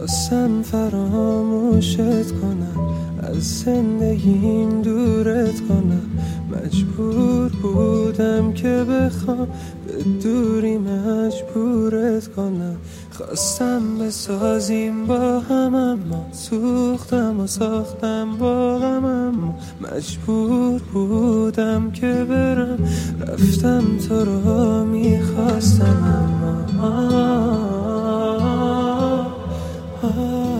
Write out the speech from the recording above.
خواستم فراموشت کنم، از زندگیم دورت کنم، مجبور بودم که بخوام به دوری مجبورت کنم. خواستم بسازیم با هم اما سوختم و ساختم با غم، اما مجبور بودم که برم، رفتم تو رو میخواستم اما